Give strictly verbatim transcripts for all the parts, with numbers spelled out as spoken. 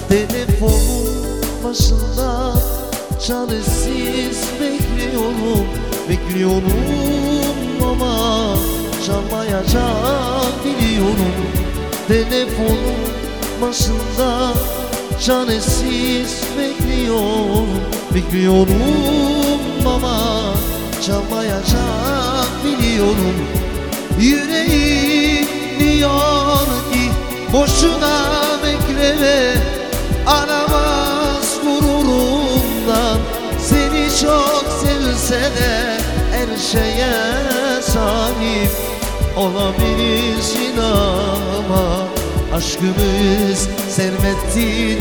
Telefonun başında çaresiz bekliyorum, bekliyorum ama çalmayacak biliyorum. Telefonun başında çaresiz bekliyorum, bekliyorum ama çalmayacak biliyorum. Yüreğim diyor ki boşuna bekleme, aramaz gururumdan. Seni çok sevse de her şeye sahip olabilirsin ama aşkımız servettir,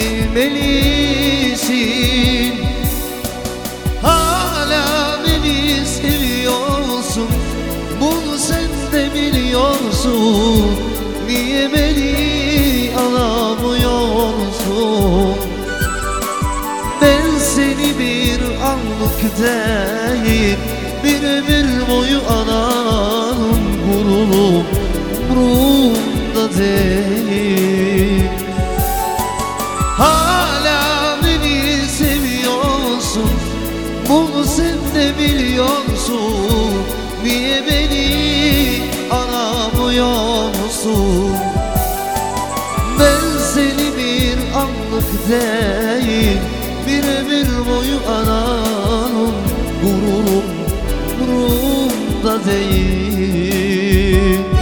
bilmelisin. Hala beni seviyorsun, bunu sen de biliyorsun. Niye beni alamıyorsun? Ben seni bir anlık değil, bir ömür boyu ararım. Gururum umurumda değil. Hala beni seviyorsun, bunu sen de biliyorsun. Niye beni aramıyorsun? Ben seni bir anlık değil, bir ömür boyu ararım. Gururum umurumda değil.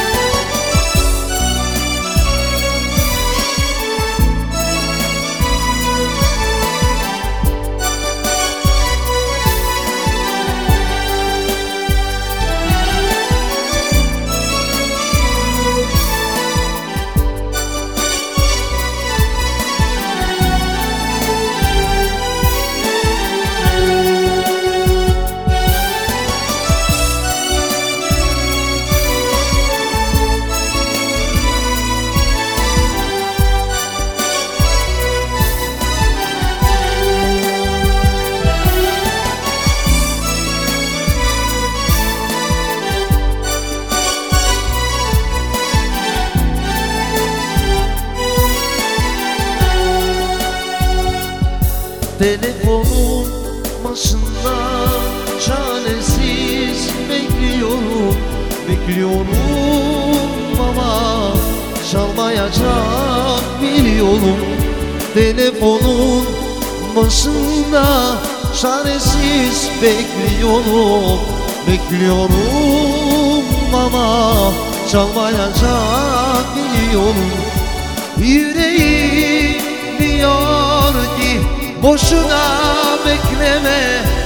Telefonun başında çaresiz bekliyorum, bekliyorum ama çalmayacak biliyorum. Telefonun başında çaresiz bekliyorum, bekliyorum ama çalmayacak biliyorum. Yüreğim diyor ki boşuna bekleme,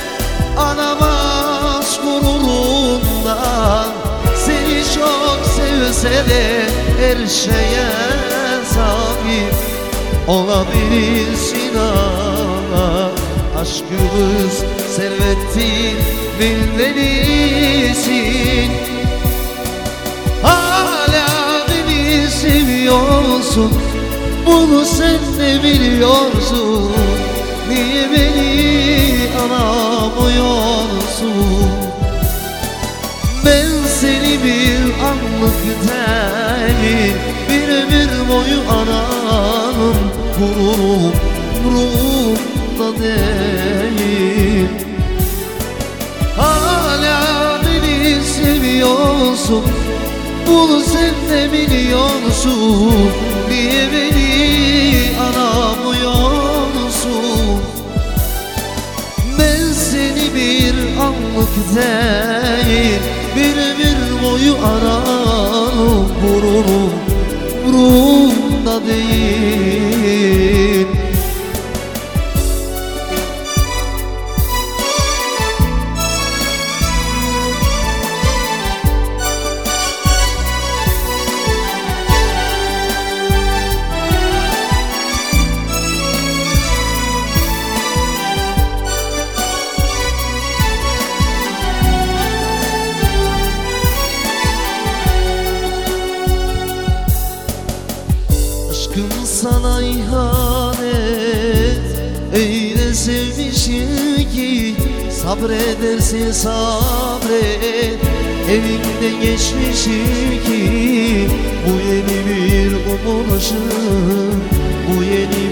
aramaz gururundan. Seni çok sevse de her şeye sahip olabilirsin ama aşkımız servettir, bilmelisin. Hala beni seviyorsun, bunu sen de biliyorsun. Niye beni aramıyorsun? Ben seni bir anlık değil, bir ömür boyu ararım. Gururum umurumda değil. Hala beni seviyorsun, bunu sen de biliyorsun. Niye beni aramıyorsun? Ben seni bir anlık değil, bir ömür boyu ararım. Gururum umurumda değil. Aşkım sana ihanet öyle sevmişim ki, sabredersin sabret, evimden geçmişim ki. Bu yeni bir umuluşum, bu yeni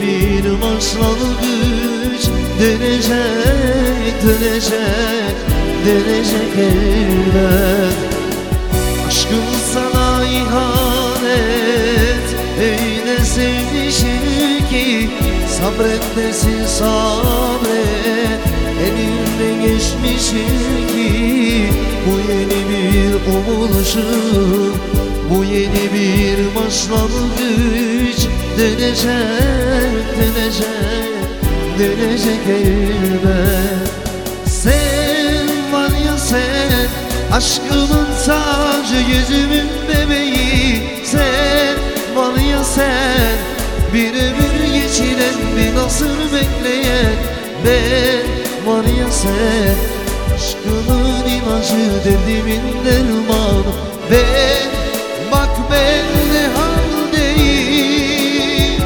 başlangıç. Dönecek, dönecek, dönecek elbet. Aşkım sana ihanet, öyle sevmişim ki sabredesin sabret. Elimde geçmişim ki bu yeni bir umuluşum, bu yeni bir başlangıç. Dönecek, dönecek, dönecek elbet. Sen var ya sen, aşkımın tacı, yüzümün bebeği. Sen var ya sen, bir ömür geçiren, bir nasır bekleyen. Ben var ya sen, aşkımın ilacı, derdimin dermanı. Ben, bak ben ne haldeyim.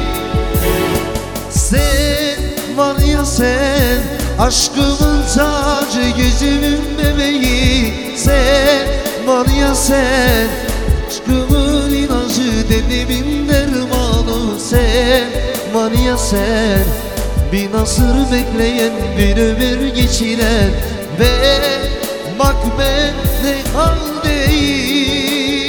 Sen var ya sen, aşkımın tacı, gözümün bebeği. Sen var ya sen, aşkımın ilacı, derdimin dermanı. Sen var ya sen, bir nasır bekleyen, bir ömür geçiren. Ve bak ben ne haldeyim.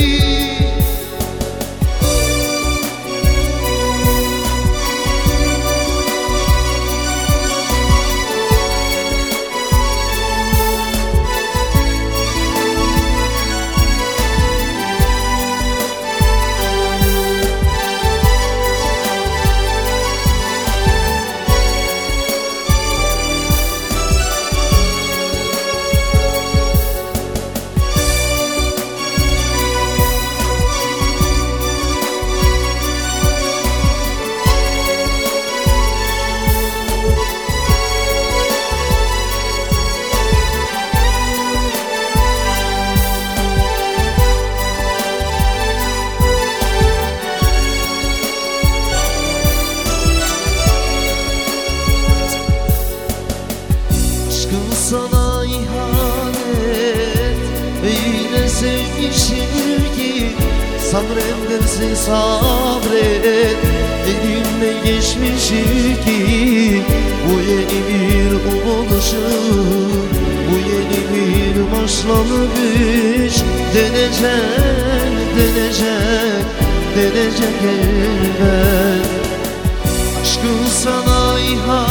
Sana ihanet, öyle sevmişim ki sabredersin sabret. Elimde geçmişim ki bu yeni bir umuluşum, bu yeni bir başlangıç. Dönecek, dönecek, dönecek elbet. Aşkım sana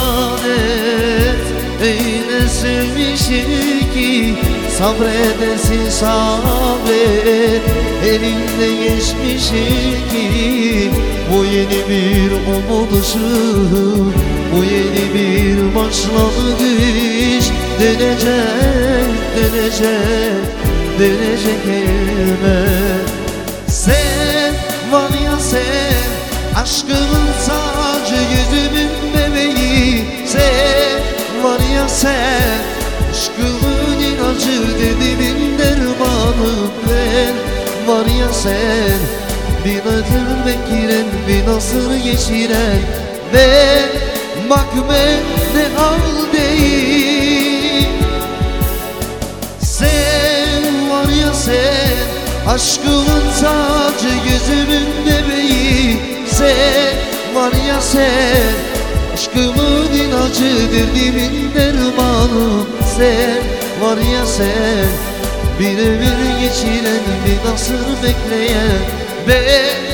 ihanet, öyle sevmişim ki sabredesin sabret. Elimde geçmişim ki bu yeni bir umuluşum, bu yeni bir başlangıç. Dönecek, dönecek, dönecek elbet. Sen var ya sen, aşkımın tacı, yüzümün bebeği. Sen var ya sen, aşkımın ilacı, derdimin dermanı. Ben var ya sen, bir ömür bekleyen, bir nasır geçiren. Ben bak ben ne haldeyim. Sen var ya sen, aşkımın tacı, gözümün bebeği. Sen var ya sen, aşkımın ilacı, derdimin dermanı. Sen var ya sen, bir ömür geçiren, bir nasır bekleyen. Ben